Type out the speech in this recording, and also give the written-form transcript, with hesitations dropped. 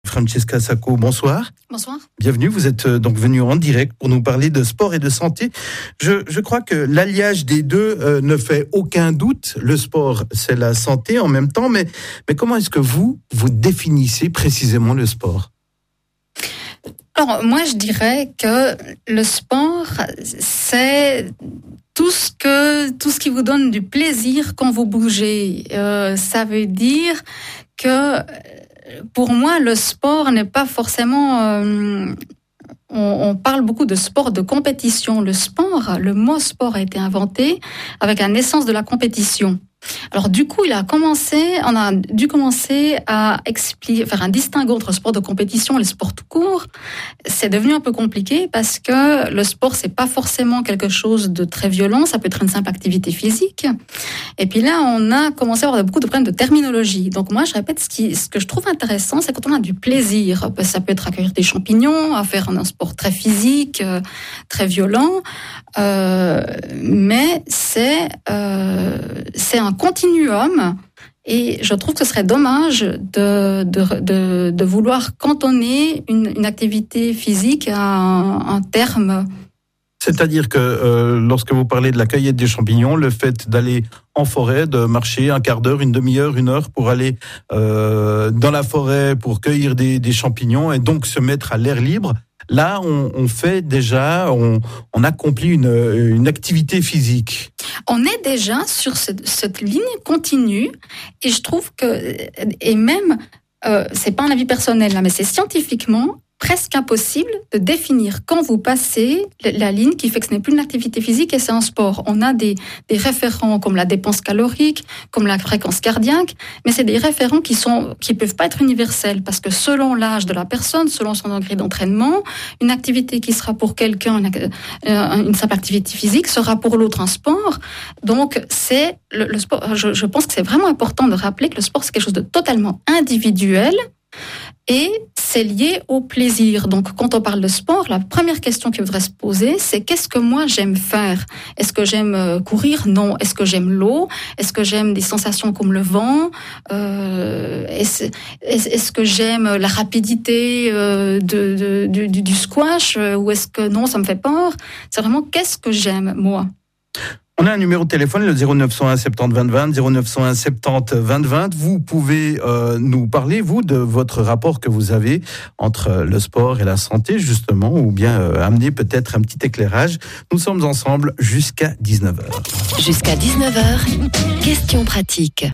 Francesca Sacco, bonsoir. Bonsoir. Bienvenue, vous êtes donc venue en direct pour nous parler de sport et de santé. Je crois que l'alliage des deux ne fait aucun doute. Le sport, c'est la santé en même temps, mais comment est-ce que vous définissez précisément le sport ? Alors, moi, je dirais que le sport, c'est tout ce qui vous donne du plaisir quand vous bougez. Ça veut dire que, pour moi, le sport n'est pas forcément... On parle beaucoup de sport de compétition. Le mot sport a été inventé avec la naissance de la compétition. Alors du coup, on a dû commencer à faire un distinguo entre sport de compétition et le sport tout court. C'est devenu un peu compliqué parce que le sport, c'est pas forcément quelque chose de très violent, ça peut être une simple activité physique. Et puis là, on a commencé à avoir beaucoup de problèmes de terminologie. Donc moi, je répète, ce que je trouve intéressant, c'est quand on a du plaisir. Ça peut être à cueillir des champignons, à faire un sport très physique, très violent, mais c'est un continuum et je trouve que ce serait dommage de vouloir cantonner une activité physique à un terme. C'est-à-dire que lorsque vous parlez de la cueillette des champignons, le fait d'aller en forêt, de marcher un quart d'heure, une demi-heure, 1 heure pour aller dans la forêt pour cueillir des champignons et donc se mettre à l'air libre, là on fait déjà, on accomplit une activité physique. On est déjà sur cette ligne continue et je trouve que, et même, c'est pas un avis personnel là, mais c'est scientifiquement presque impossible de définir quand vous passez la ligne qui fait que ce n'est plus une activité physique et c'est un sport. On a des référents comme la dépense calorique, comme la fréquence cardiaque, mais c'est des référents qui peuvent pas être universels parce que selon l'âge de la personne, selon son degré d'entraînement, une activité qui sera pour quelqu'un une simple activité physique sera pour l'autre un sport. Donc c'est le sport. Je pense que c'est vraiment important de rappeler que le sport c'est quelque chose de totalement individuel. Et c'est lié au plaisir. Donc, quand on parle de sport, la première question qu'il faudrait se poser, c'est qu'est-ce que moi j'aime faire ? Est-ce que j'aime courir ? Non. Est-ce que j'aime l'eau ? Est-ce que j'aime des sensations comme le vent ? Est-ce que j'aime la rapidité du squash ? Ou est-ce que non, ça me fait peur ? C'est vraiment qu'est-ce que j'aime, moi ? On a un numéro de téléphone, le 0901 70 20 20, 0901 70 20 20. Vous pouvez nous parler, vous, de votre rapport que vous avez entre le sport et la santé, justement, ou bien amener peut-être un petit éclairage. Nous sommes ensemble jusqu'à 19h. Jusqu'à 19h, questions pratiques.